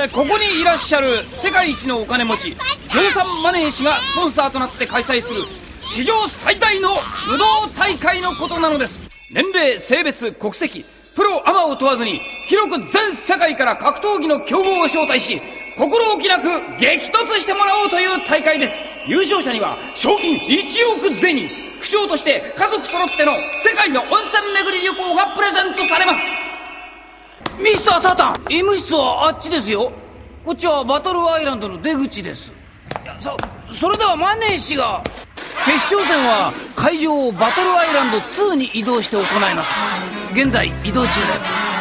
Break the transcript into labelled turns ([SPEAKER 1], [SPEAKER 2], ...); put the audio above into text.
[SPEAKER 1] ここにいらっしゃる世界一のお金持ちギョウサン・マネー氏がスポンサーとなって開催する史上最大の武道大会のことなのです。年齢、性別、国籍、プロアマを問わずに広く全世界から格闘技の強豪を招待し、心置きなく激突してもらおうという大会です。優勝者には賞金1億銭、副賞として家族揃っての世界の温泉巡り旅行がプレゼントされます。ミスター・サータン、医務室はあっちですよ。こっちはバトルアイランドの出口です。いや、それではマネー氏が。決勝戦は会場をバトルアイランド2に移動して行います。現在移動中です。